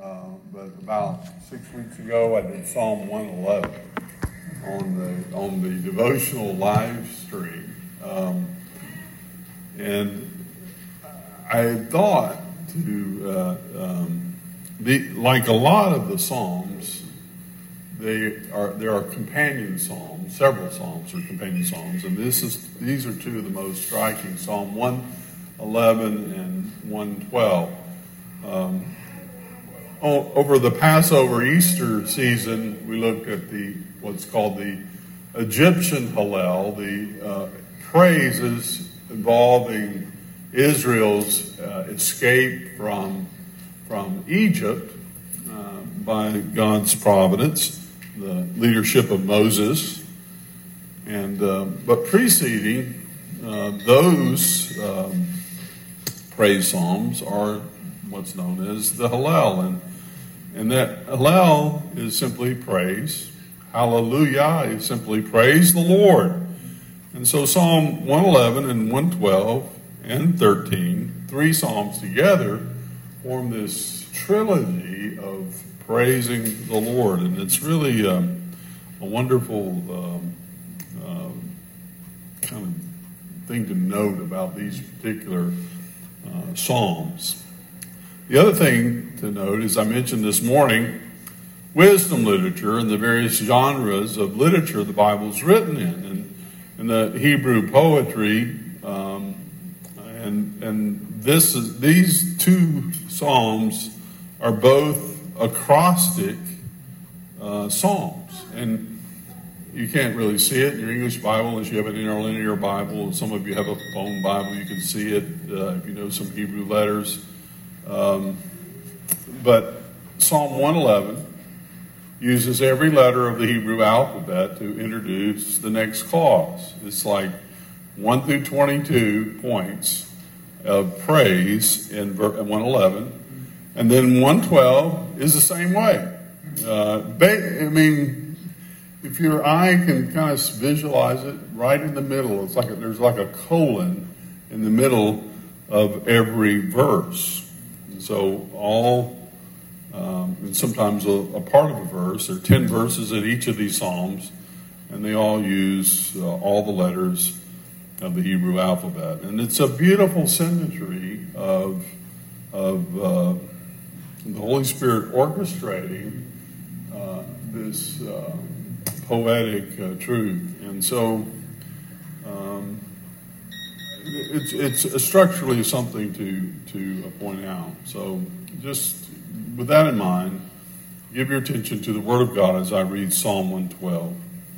but about 6 weeks ago I did Psalm 111 on the devotional live stream, and I had thought to be like a lot of the Psalms. There are companion psalms. Several psalms are companion psalms, and these are two of the most striking: Psalm 111 and 112. Over the Passover Easter season, we looked at what's called the Egyptian Hallel, the praises involving Israel's escape from Egypt by God's providence, the leadership of Moses, and but preceding those praise psalms are what's known as the Hallel, and that Hallel is simply praise. Hallelujah is simply praise the Lord. And so Psalm 111 and 112 and 13, three psalms together, form this trilogy of praising the Lord. And it's really a wonderful kind of thing to note about these particular psalms. The other thing to note, as I mentioned this morning, wisdom literature and the various genres of literature the Bible is written in, and the Hebrew poetry, these two psalms are both acrostic psalms, and you can't really see it in your English Bible unless you have an interlinear Bible. Some of you have a phone Bible; you can see it if you know some Hebrew letters. But Psalm 111 uses every letter of the Hebrew alphabet to introduce the next clause. It's like 1 through 22 points of praise in 111, and then 112 is the same way. If your eye can kind of visualize it, right in the middle, there's like a colon in the middle of every verse. So and sometimes a part of a verse. There are 10 verses in each of these psalms, and they all use all the letters of the Hebrew alphabet. And it's a beautiful symmetry of the Holy Spirit orchestrating this poetic truth. And so it's structurally something to point out. So just with that in mind, give your attention to the Word of God as I read Psalm 112.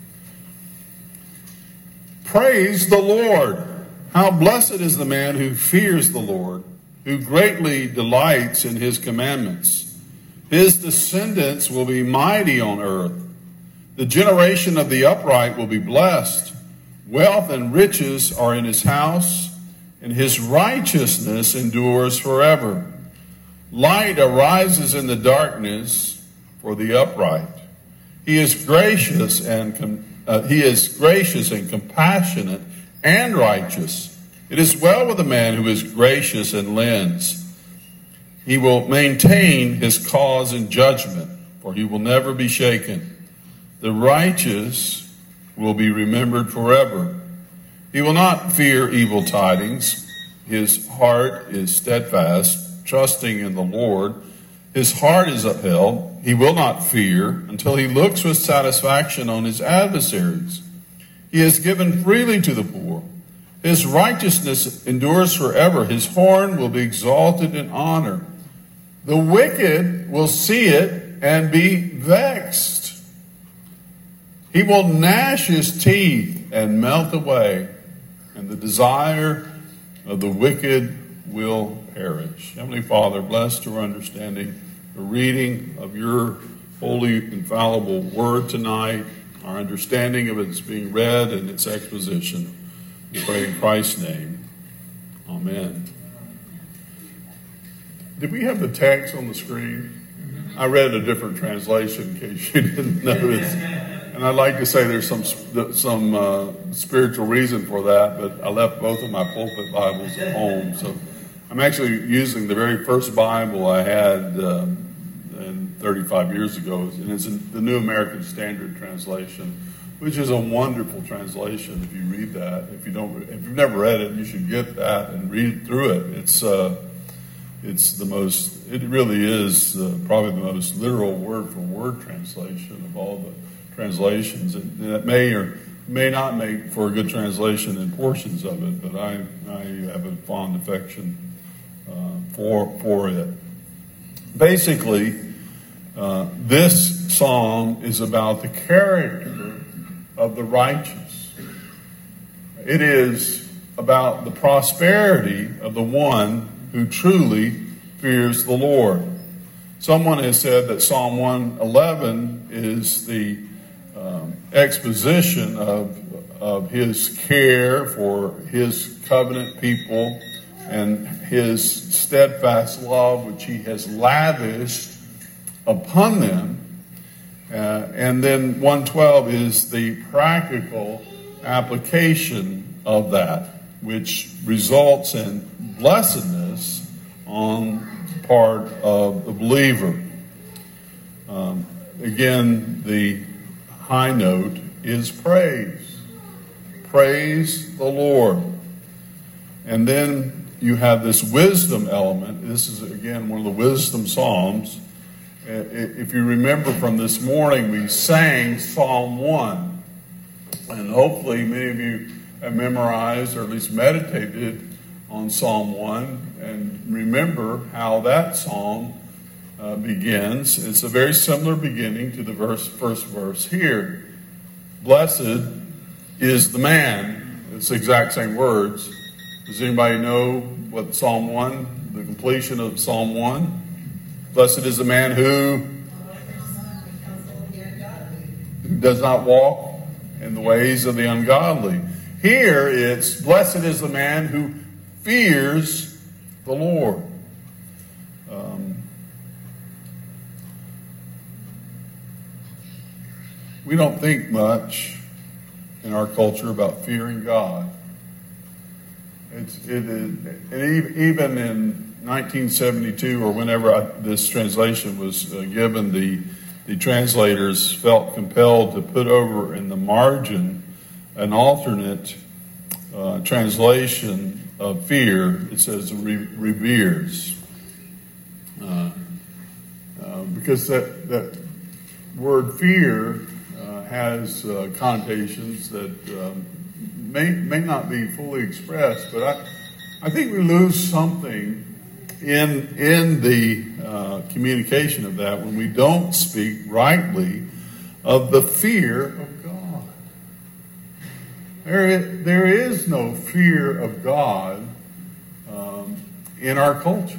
Praise the Lord! How blessed is the man who fears the Lord, who greatly delights in his commandments. His descendants will be mighty on earth. The generation of the upright will be blessed. Wealth and riches are in his house, and his righteousness endures forever. Light arises in the darkness for the upright. He is gracious and compassionate and righteous. It is well with a man who is gracious and lends. He will maintain his cause in judgment, for he will never be shaken. The righteous will be remembered forever. He will not fear evil tidings. His heart is steadfast, trusting in the Lord. His heart is upheld. He will not fear until he looks with satisfaction on his adversaries. He has given freely to the poor. His righteousness endures forever. His horn will be exalted in honor. The wicked will see it and be vexed. He will gnash his teeth and melt away, and the desire of the wicked will perish. Heavenly Father, bless to our understanding the reading of your holy, infallible word tonight, our understanding of its being read and its exposition. We pray in Christ's name. Amen. Did we have the text on the screen? I read a different translation in case you didn't notice. And I'd like to say there's some spiritual reason for that, but I left both of my pulpit Bibles at home. So I'm actually using the very first Bible I had and 35 years ago, and it's in the New American Standard Translation, which is a wonderful translation. If you read that, if you've never read it, you should get that and read through it. It really is probably the most literal word for word translation of all the translations, and it may or may not make for a good translation in portions of it, but I have a fond affection for it. Basically, this psalm is about the character of the righteous. It is about the prosperity of the one who truly fears the Lord. Someone has said that Psalm 111 is the exposition of his care for his covenant people and his steadfast love which he has lavished upon them. And then 112 is the practical application of that, which results in blessedness on the part of the believer. Again, the high note is praise. Praise the Lord. And then you have this wisdom element. This is, again, one of the wisdom psalms. If you remember from this morning, we sang Psalm 1. And hopefully many of you have memorized or at least meditated on Psalm 1 and remember how that psalm begins. It's a very similar beginning to the first verse here. Blessed is the man. It's the exact same words. Does anybody know what Psalm 1, the completion of Psalm 1? Blessed is the man who does not walk in the ways of the ungodly. Here it's blessed is the man who fears the Lord. We don't think much in our culture about fearing God. It is, and even in 1972 or whenever this translation was given, the translators felt compelled to put over in the margin an alternate translation of fear. It says reveres. Because that word fear has connotations that may not be fully expressed, but I think we lose something in the communication of that when we don't speak rightly of the fear of God. There is no fear of God in our culture.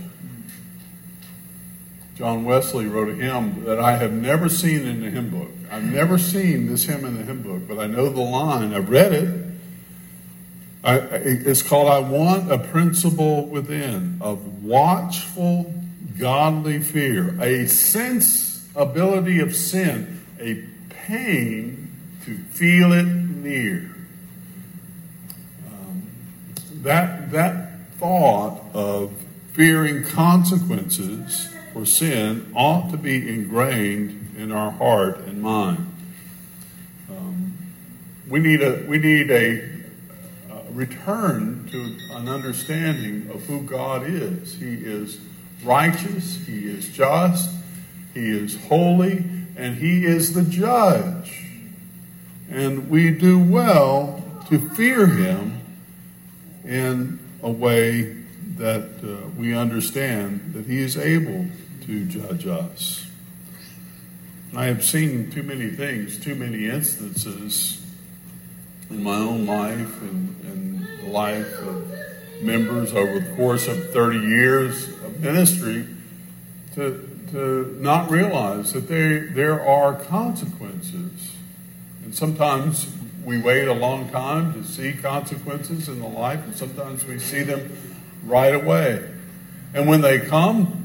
John Wesley wrote a hymn that I have never seen in the hymn book. I've never seen this hymn in the hymn book, but I know the line. I've read it. It's called, I Want a Principle Within, of watchful, godly fear, a sensibility of sin, a pain to feel it near. That thought of fearing consequences for sin ought to be ingrained in our heart and mind. We need a return to an understanding of who God is. He is righteous, He is just, He is holy, and He is the judge. And we do well to fear Him in a way that we understand that He is able to judge us. I have seen too many things, too many instances in my own life and the life of members over the course of 30 years of ministry to not realize that there are consequences. And sometimes we wait a long time to see consequences in the life, and sometimes we see them right away. And when they come,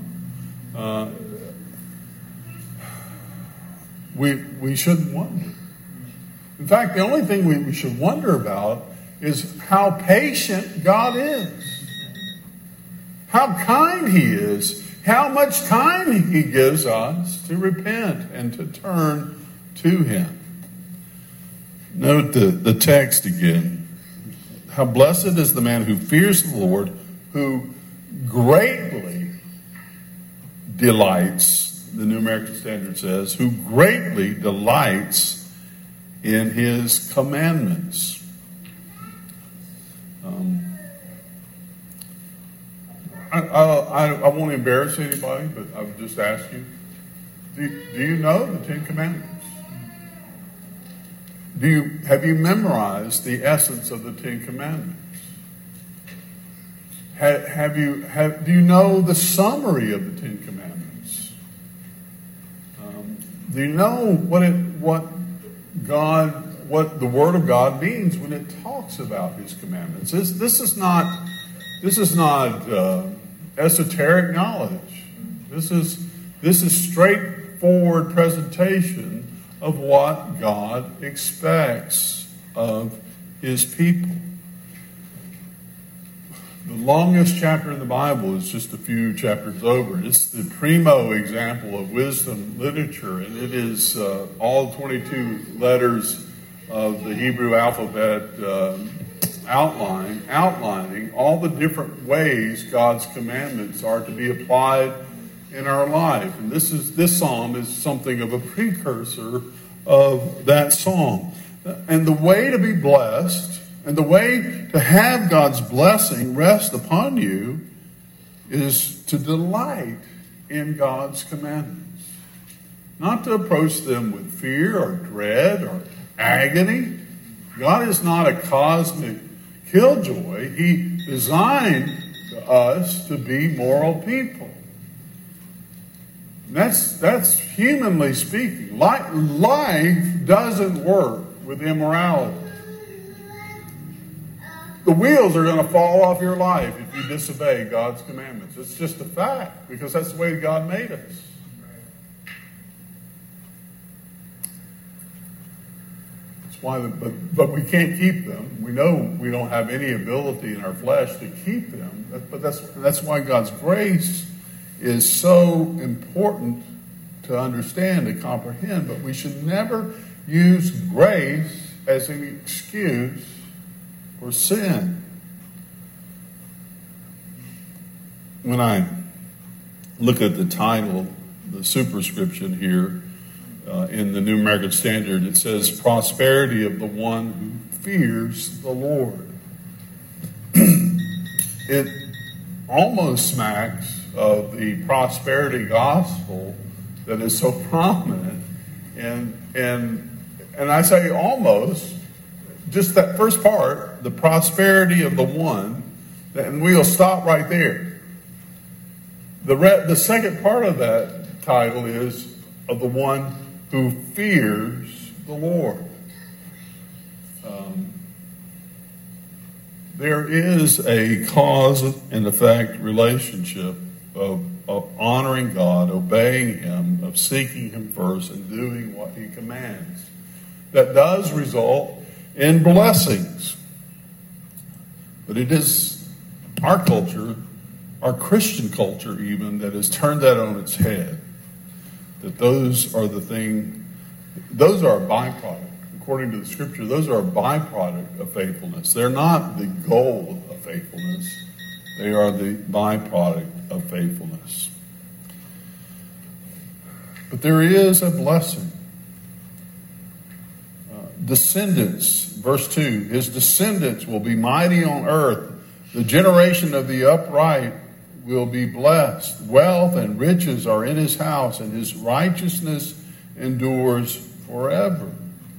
we shouldn't wonder. In fact, the only thing we should wonder about is how patient God is. How kind He is how much time he gives us to repent and to turn to him. Note the text again. How blessed is the man who fears the Lord, who greatly delights, the New American Standard says, who greatly delights in his commandments. I won't embarrass anybody, but I'll just ask you, do you know the Ten Commandments? Have you memorized the essence of the Ten Commandments? Do you know the summary of the Ten Commandments? Do you know what the Word of God means when it talks about His commandments? This is not esoteric knowledge. This is straightforward presentation of what God expects of His people. The longest chapter in the Bible is just a few chapters over. It's the primo example of wisdom literature, and it is all 22 letters of the Hebrew alphabet outlining all the different ways God's commandments are to be applied in our life. And this psalm is something of a precursor of that psalm. And the way to be blessed and the way to have God's blessing rest upon you is to delight in God's commandments. Not to approach them with fear or dread or agony. God is not a cosmic killjoy. He designed us to be moral people. That's humanly speaking. Life doesn't work with immorality. The wheels are going to fall off your life if you disobey God's commandments. It's just a fact, because that's the way God made us. That's why, but we can't keep them. We know we don't have any ability in our flesh to keep them. But that's why God's grace is so important to understand and comprehend. But we should never use grace as an excuse for sin. When I look at the title, the superscription here in the New American Standard, it says, "Prosperity of the one who fears the Lord." It almost smacks of the prosperity gospel that is so prominent, and I say almost, just that first part, the prosperity of the one, and we'll stop right there. The second part of that title is of the one who fears the Lord. There is a cause and effect relationship of honoring God, obeying Him, of seeking Him first, and doing what He commands. That does result in blessings. But it is our culture, our Christian culture even, that has turned that on its head. That those are a byproduct. According to the Scripture, those are a byproduct of faithfulness. They're not the goal of faithfulness. They are the byproduct of faithfulness. But there is a blessing. Descendants, verse 2, his descendants will be mighty on earth. The generation of the upright will be blessed. Wealth and riches are in his house, and his righteousness endures forever.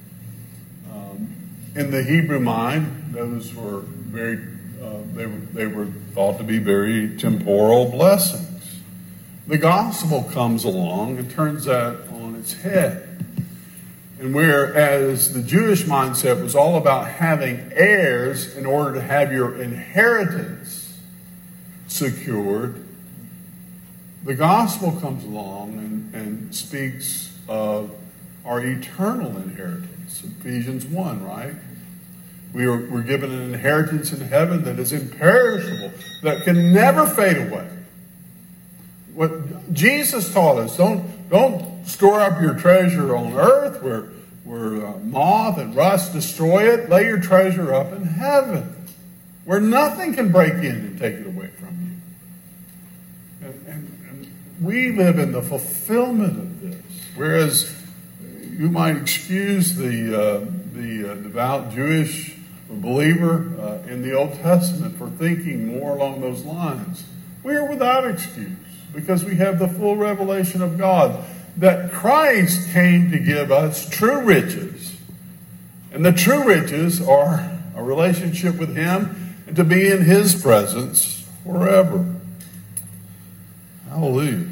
In the Hebrew mind, those were very, they were thought to be very temporal blessings. The gospel comes along and turns that on its head. And whereas the Jewish mindset was all about having heirs in order to have your inheritance secured, the gospel comes along and speaks of our eternal inheritance. Ephesians 1, right? We're given an inheritance in heaven that is imperishable, that can never fade away. What Jesus taught us, don't store up your treasure on earth where moth and rust destroy it. Lay your treasure up in heaven, where nothing can break in and take it away from you. And we live in the fulfillment of this. Whereas you might excuse the devout Jewish believer in the Old Testament for thinking more along those lines. We are without excuse because we have the full revelation of God that Christ came to give us true riches. And the true riches are a relationship with Him and to be in His presence forever. Hallelujah.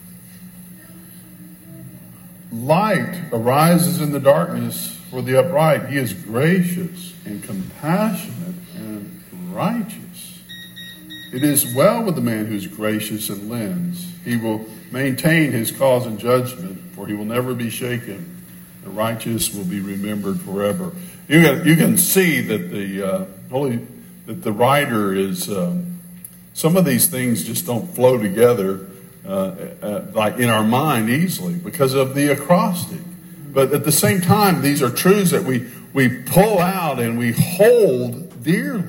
Light arises in the darkness for the upright. He is gracious and compassionate and righteous. It is well with the man who is gracious and lends. He will maintain his cause in judgment, for he will never be shaken. The righteous will be remembered forever. You can see that the writer is. Some of these things just don't flow together like in our mind easily because of the acrostic. But at the same time, these are truths that we pull out and we hold dearly.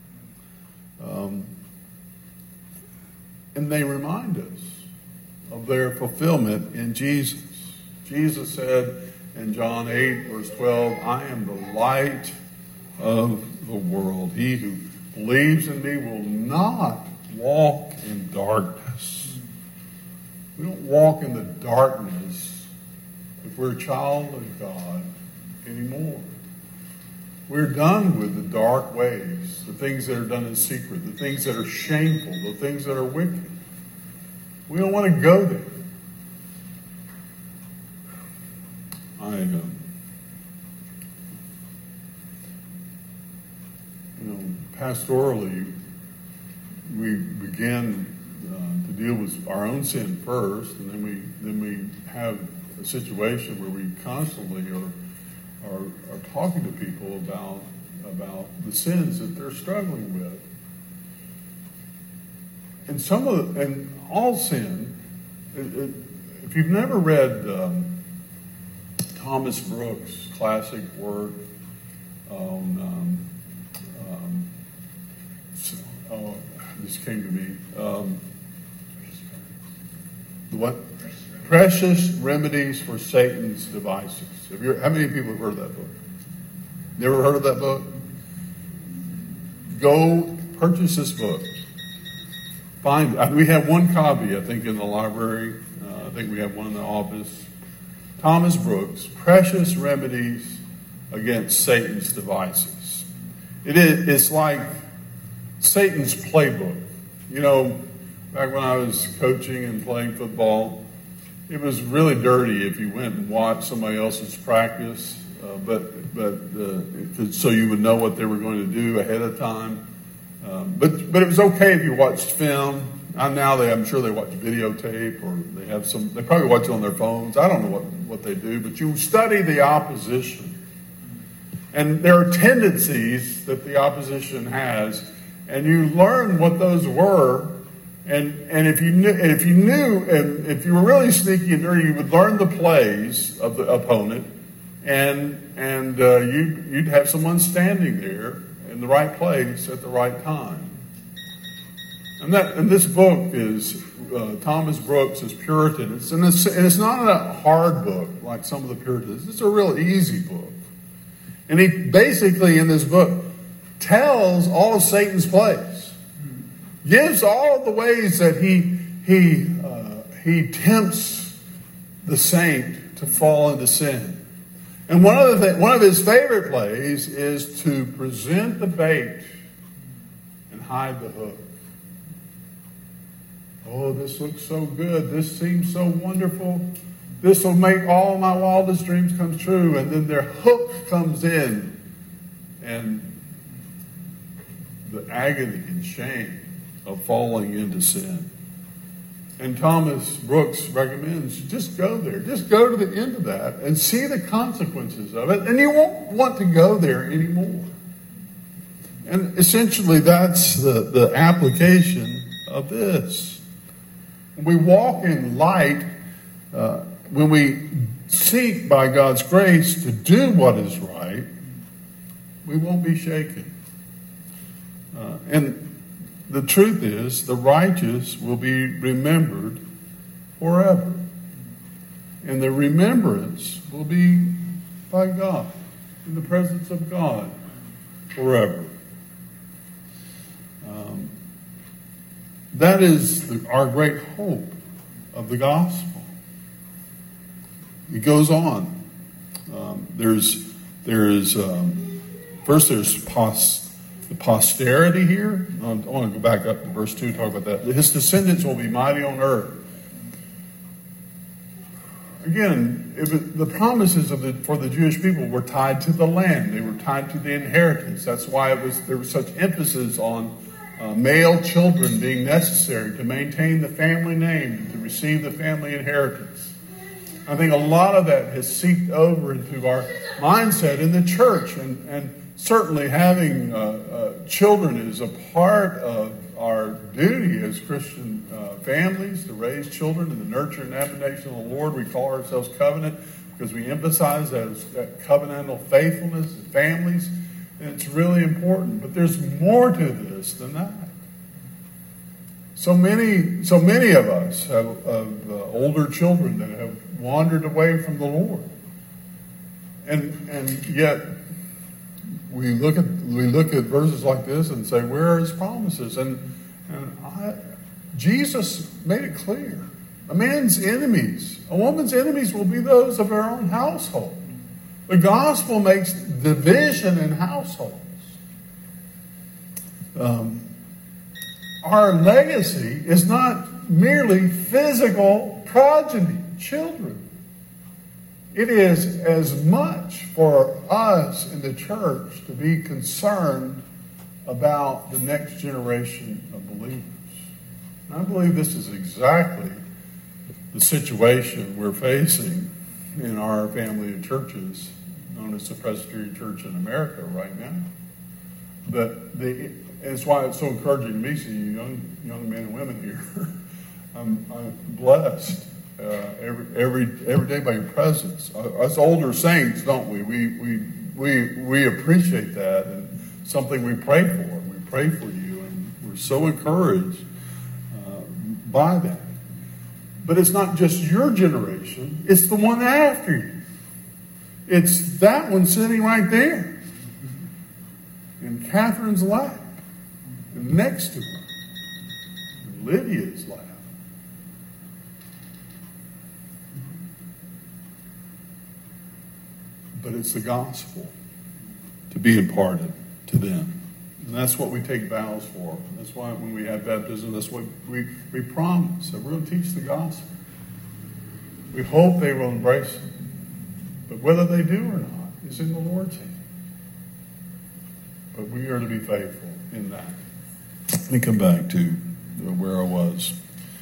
And they remind us of their fulfillment in Jesus. Jesus said in John 8, verse 12, I am the light of the world. He who believes in me will not walk in darkness. We don't walk in the darkness if we're a child of God anymore. We're done with the dark ways, the things that are done in secret, the things that are shameful, the things that are wicked. We don't want to go there. Pastorally, we begin to deal with our own sin first, and then we have a situation where we constantly are talking to people about the sins that they're struggling with. And all sin, if you've never read Thomas Brooks' classic work on this came to me. The what? Precious Remedies for Satan's Devices. How many people have heard of that book? Never heard of that book? Go purchase this book. We have one copy, I think, in the library. I think we have one in the office. Thomas Brooks, Precious Remedies Against Satan's Devices. It's like Satan's playbook. You know, back when I was coaching and playing football, it was really dirty if you went and watched somebody else's practice, so you would know what they were going to do ahead of time. But it was okay if you watched film. I'm sure they watch videotape, or they probably watch it on their phones. I don't know what they do, but you study the opposition. And there are tendencies that the opposition has, and you learn what those were. And if you were really sneaky and dirty, you would learn the plays of the opponent, and you'd have someone standing there in the right place at the right time. And this book is Thomas Brooks is Puritan. It's not a hard book like some of the Puritans. It's a real easy book. And he basically in this book tells all of Satan's plays, gives all of the ways that he tempts the saint to fall into sin. And one of his favorite plays is to present the bait and hide the hook. Oh, this looks so good. This seems so wonderful. This will make all my wildest dreams come true. And then their hook comes in, and the agony and shame of falling into sin. And Thomas Brooks recommends just go there. Just go to the end of that and see the consequences of it. And you won't want to go there anymore. And essentially that's the application of this. When we walk in light, when we seek by God's grace to do what is right, we won't be shaken. And the truth is, the righteous will be remembered forever. And the remembrance will be by God, in the presence of God, forever. That is our great hope of the gospel. It goes on. First there's the posterity here. I want to go back up to verse 2 and talk about that. His descendants will be mighty on earth. Again, the promises for the Jewish people were tied to the land. They were tied to the inheritance. That's why there was such emphasis on male children being necessary to maintain the family name and to receive the family inheritance. I think a lot of that has seeped over into our mindset in the church, and certainly having children is a part of our duty as Christian families to raise children in the nurture and admonition of the Lord. We call ourselves covenant because we emphasize that covenantal faithfulness in families, and it's really important. But there's more to this than that. So many of us have older children that have wandered away from the Lord, and yet we look at verses like this and say, where are his promises? Jesus made it clear. A man's enemies, a woman's enemies will be those of her own household. The gospel makes division in households. Our legacy is not merely physical progeny, children. It is as much for us in the church to be concerned about the next generation of believers. And I believe this is exactly the situation we're facing in our family of churches, known as the Presbyterian Church in America right now. It's why it's so encouraging to me see young men and women here. I'm blessed every day by your presence. Us older saints, don't we? We appreciate that, and something we pray for. We pray for you, and we're so encouraged by that. But it's not just your generation; it's the one after you. It's that one sitting right there in Catherine's lap, and next to her, in Lydia's lap. But it's the gospel to be imparted to them. And that's what we take vows for. That's why when we have baptism, that's what we promise, that we're going to teach the gospel. We hope they will embrace it. But whether they do or not is in the Lord's hand. But we are to be faithful in that. Let me come back to where I was.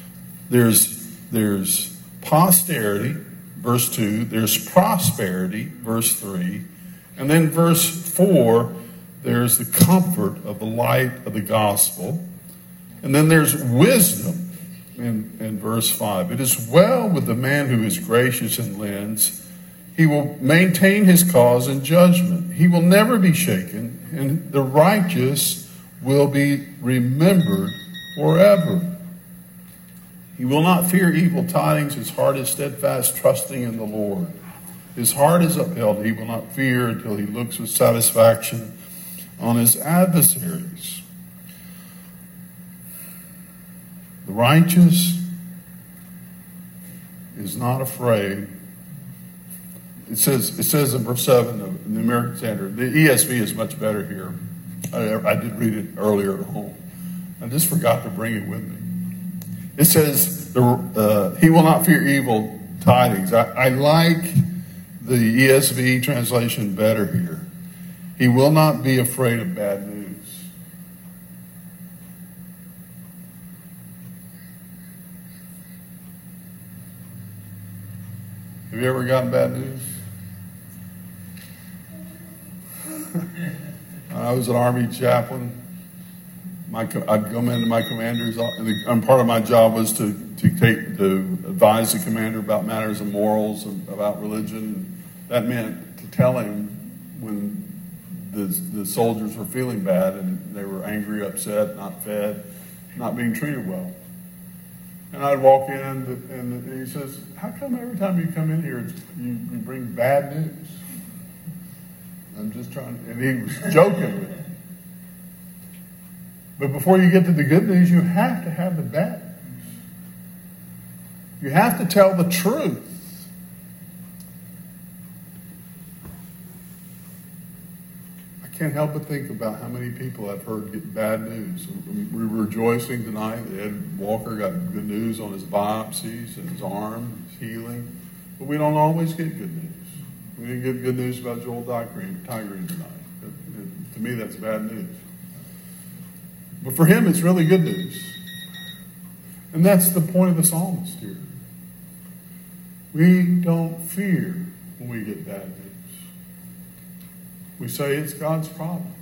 There's posterity, verse 2. There's prosperity, verse 3. And then verse 4, there's the comfort of the light of the gospel. And then there's wisdom in verse 5. It is well with the man who is gracious and lends. He will maintain his cause in judgment. He will never be shaken, and the righteous will be remembered forever. He will not fear evil tidings. His heart is steadfast, trusting in the Lord. His heart is upheld. He will not fear until he looks with satisfaction on his adversaries. The righteous is not afraid. It says in verse 7 of the American Standard. The ESV is much better here. I did read it earlier at home. I just forgot to bring it with me. It says, he will not fear evil tidings. I like the ESV translation better here. He will not be afraid of bad news. Have you ever gotten bad news? I was an Army chaplain I'd come into my commander's office, and part of my job was to advise the commander about matters of morals, about religion. That meant to tell him when the soldiers were feeling bad and they were angry, upset, not fed, not being treated well. And I'd walk in and he says, "How come every time you come in here you bring bad news?" I'm just trying, and he was joking with me. But before you get to the good news, you have to have the bad news. You have to tell the truth. I can't help but think about how many people I've heard get bad news. We were rejoicing tonight that Ed Walker got good news on his biopsies and his arm, his healing. But we don't always get good news. We didn't get good news about Joel Tygreen tonight. To me, that's bad news. But for him, it's really good news. And that's the point of the psalmist here. We don't fear when we get bad news. We say it's God's providence.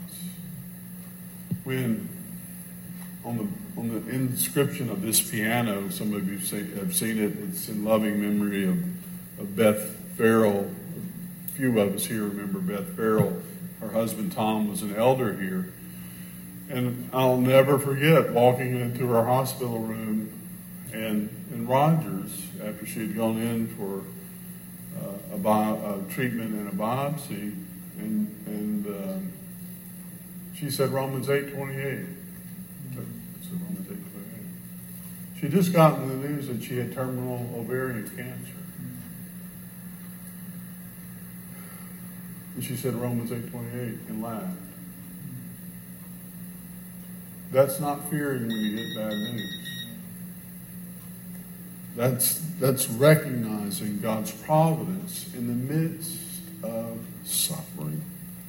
When on the inscription of this piano, some of you have seen it. It's in loving memory of Beth Farrell. A few of us here remember Beth Farrell. Her husband Tom was an elder here. And I'll never forget walking into her hospital room and Rogers, after she had gone in for a treatment and a biopsy, and she said Romans 8:28. Romans 8:28. She just gotten the news that she had terminal ovarian cancer. And she said Romans 8:28 and laughed. That's not fearing when you get bad news. That's recognizing God's providence in the midst of suffering.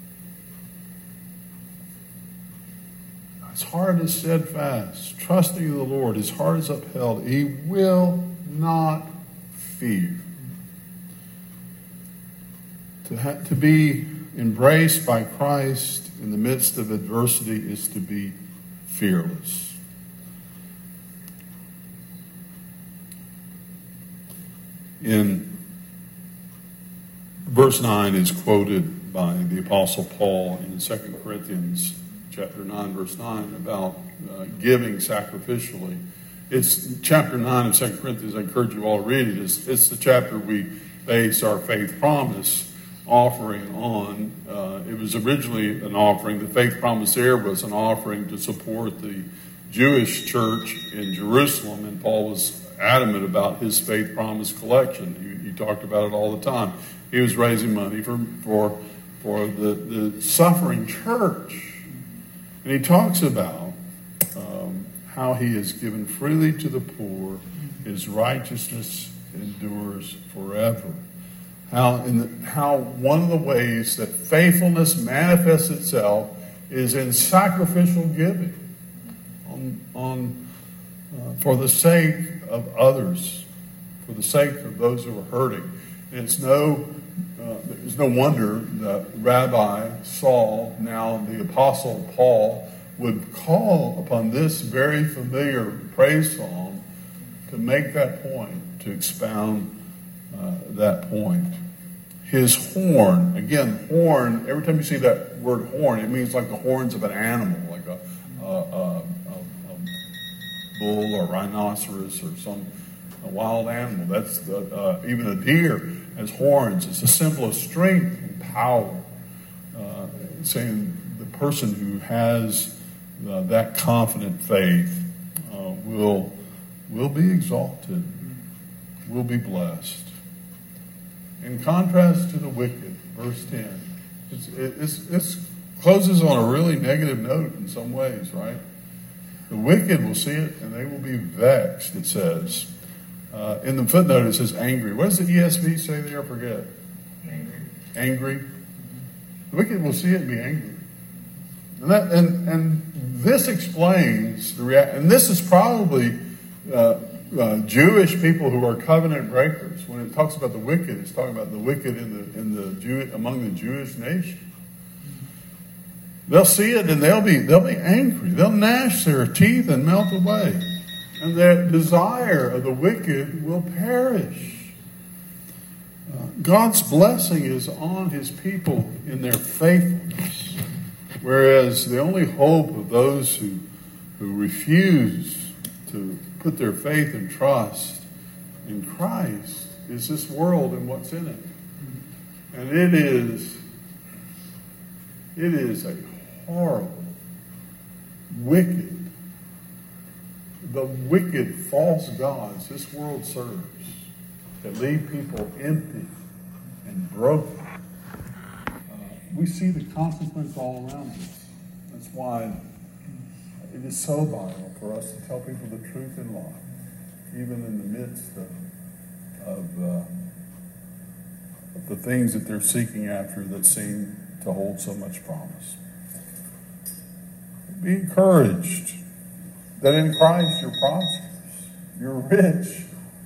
His heart is steadfast, trusting in the Lord. His heart is upheld. He will not fear. To be embraced by Christ in the midst of adversity is to be fearless. In verse 9 is quoted by the Apostle Paul in 2 Corinthians chapter 9, verse 9, about giving sacrificially. It's chapter 9 of 2 Corinthians. I encourage you all to read it. It's the chapter we base our faith promise offering on. It was originally an offering. The faith promise there was an offering to support the Jewish church in Jerusalem, and Paul was adamant about his faith promise collection. He talked about it all the time. He was raising money for the suffering church. And he talks about how he has given freely to the poor, his righteousness endures forever. How one of the ways that faithfulness manifests itself is in sacrificial giving for the sake of others, for the sake of those who are hurting. And there's no wonder that Rabbi Saul, now the Apostle Paul, would call upon this very familiar praise psalm to make that point, to expound that point. His horn, again, horn, every time you see that word horn, it means like the horns of an animal, like a bull or rhinoceros or a wild animal. That's even a deer has horns. It's a symbol of strength and power, saying the person who has that confident faith will be exalted, will be blessed. In contrast to the wicked, verse 10, it closes on a really negative note in some ways, right? The wicked will see it and they will be vexed, it says. In the footnote it says angry. What does the ESV say there? I forget. Angry. The wicked will see it and be angry. And this explains the reaction. And this is probably Jewish people who are covenant breakers. When it talks about the wicked, it's talking about the wicked among the Jewish nation. They'll see it and they'll be angry. They'll gnash their teeth and melt away. And the desire of the wicked will perish. God's blessing is on his people in their faithfulness. Whereas the only hope of those who refuse to put their faith and trust in Christ is this world and what's in it. And it is a horrible, the wicked false gods this world serves that leave people empty and broken. We see the consequence all around us. That's why it is so vital for us to tell people the truth in love, even in the midst of the things that they're seeking after that seem to hold so much promise. Be encouraged that in Christ you're prosperous, you're rich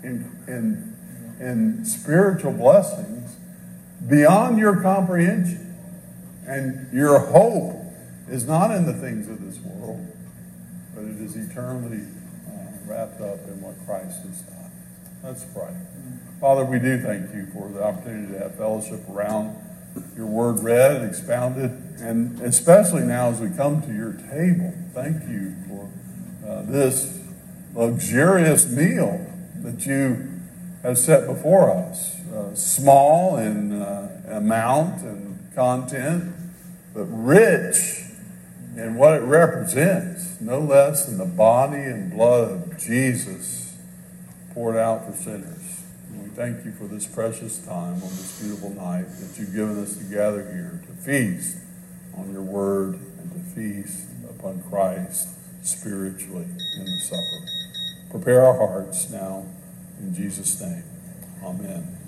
in spiritual blessings beyond your comprehension. And your hope is not in the things of this world, but it is eternally wrapped up in what Christ has done. Let's pray. Father, we do thank you for the opportunity to have fellowship around your word read and expounded, and especially now as we come to your table. Thank you for this luxurious meal that you have set before us, small in amount and content, but rich in what it represents, no less than the body and blood of Jesus poured out for sinners. And we thank you for this precious time on this beautiful night that you've given us to gather here to feast on your word and to feast upon Christ spiritually in the supper. Prepare our hearts now in Jesus' name. Amen.